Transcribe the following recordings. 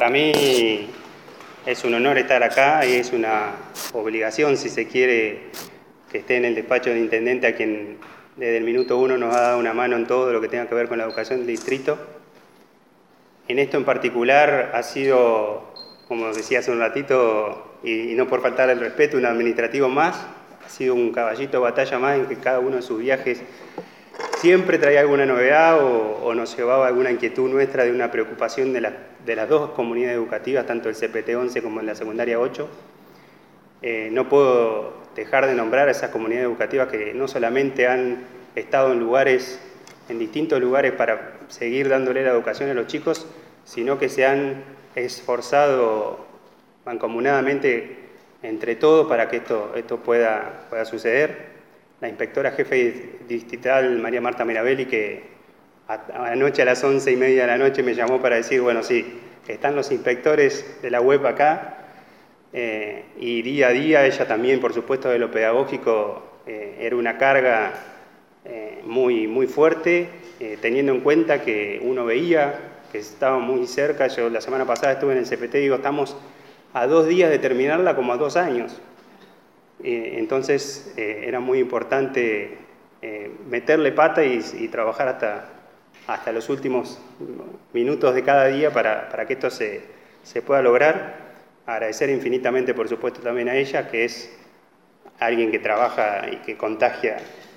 Para mí es un honor estar acá y es una obligación, si se quiere, que esté en el despacho del intendente, a quien desde el minuto 1 nos ha dado una mano en todo lo que tenga que ver con la educación del distrito. En esto en particular ha sido, como decía hace un ratito, y no por faltar el respeto, un administrativo más, ha sido un caballito de batalla más en que cada uno de sus viajes siempre traía alguna novedad o nos llevaba alguna inquietud nuestra de una preocupación de las dos comunidades educativas, tanto el CPT 11 como en la secundaria 8. No puedo dejar de nombrar a esas comunidades educativas que no solamente han estado en distintos lugares para seguir dándole la educación a los chicos, sino que se han esforzado mancomunadamente entre todos para que esto pueda suceder. La inspectora jefe distrital, María Marta Mirabelli, que anoche a las 11:30 de la noche me llamó para decir, bueno, sí, están los inspectores de la web acá, y día a día ella también, por supuesto, de lo pedagógico, era una carga muy fuerte, teniendo en cuenta que uno veía que estaba muy cerca. Yo la semana pasada estuve en el CPT y digo, estamos a 2 días de terminarla como a 2 años. Entonces era muy importante meterle pata y trabajar hasta los últimos minutos de cada día para que esto se pueda lograr. Agradecer infinitamente, por supuesto, también a ella, que es alguien que trabaja y que contagia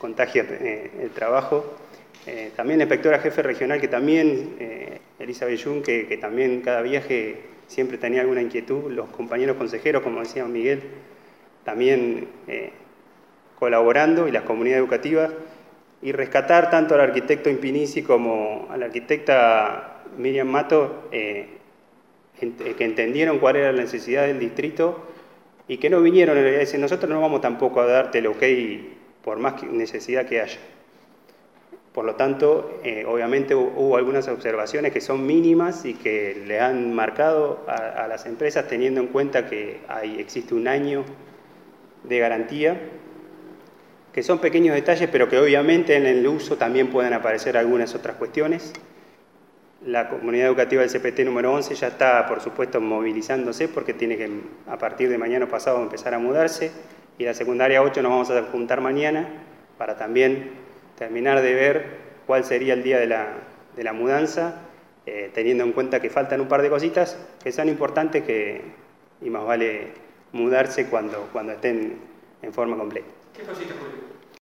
el trabajo. También la inspectora jefe regional, que también, Elisa Bellún, que también cada viaje siempre tenía alguna inquietud. Los compañeros consejeros, como decía Miguel, también colaborando, y las comunidades educativas, y rescatar tanto al arquitecto Impinisi como a la arquitecta Miriam Mato, que entendieron cuál era la necesidad del distrito y que no vinieron a decir, nosotros no vamos tampoco a darte el ok por más necesidad que haya. Por lo tanto, obviamente hubo algunas observaciones que son mínimas y que le han marcado a las empresas, teniendo en cuenta que existe un año de garantía, que son pequeños detalles, pero que obviamente en el uso también pueden aparecer algunas otras cuestiones. La comunidad educativa del CPT número 11 ya está, por supuesto, movilizándose porque tiene que, a partir de mañana pasado, empezar a mudarse, y la secundaria 8 nos vamos a juntar mañana para también terminar de ver cuál sería el día de la mudanza, teniendo en cuenta que faltan un par de cositas que son importantes, y más vale mudarse cuando estén en forma completa. ¿Qué cositas, Julio?